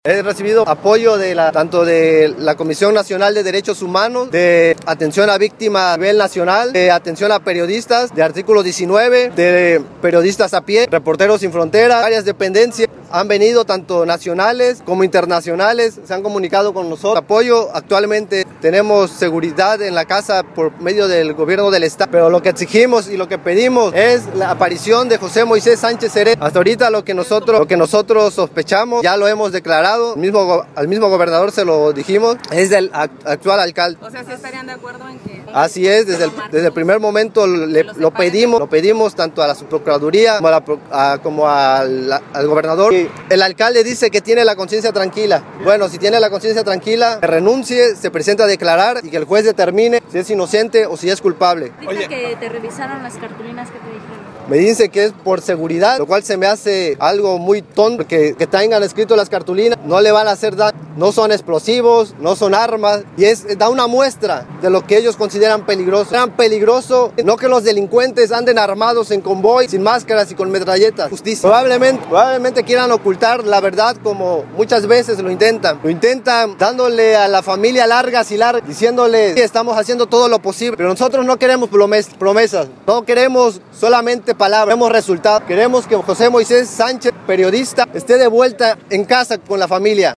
He recibido apoyo tanto de la Comisión Nacional de Derechos Humanos, de atención a víctimas a nivel nacional, de atención a periodistas, de Artículo 19, de periodistas a pie, Reporteros Sin Fronteras, varias dependencias. Han venido tanto nacionales como internacionales, se han comunicado con nosotros. Apoyo, actualmente tenemos seguridad en la casa por medio del gobierno del estado, pero lo que exigimos y lo que pedimos es la aparición de José Moisés Sánchez Serén. Hasta ahorita lo que nosotros sospechamos, ya lo hemos declarado, al mismo gobernador se lo dijimos, es del actual alcalde. O sea, ¿sí estarían de acuerdo en que...? Así es, desde el primer momento lo pedimos tanto a la Subprocuraduría como al gobernador. Y el alcalde dice que tiene la conciencia tranquila. Bueno, si tiene la conciencia tranquila, que renuncie, se presente a declarar y que el juez determine si es inocente o si es culpable. Dice que te revisaron las cartulinas que te dijeron. Me dice que es por seguridad, lo cual se me hace algo muy tonto, que tengan escrito las cartulinas, no le van a hacer daño, no son explosivos, no son armas, y da una muestra de lo que ellos consideran peligroso. Eran peligroso, no que los delincuentes anden armados en convoy, sin máscaras y con metralletas. Justicia. Probablemente quieran ocultar la verdad, como muchas veces lo intentan. Lo intentan dándole a la familia largas, diciéndole que estamos haciendo todo lo posible, pero nosotros no queremos promesas, no queremos solamente palabras, queremos resultados. Queremos que José Moisés Sánchez, periodista, esté de vuelta en casa con la familia.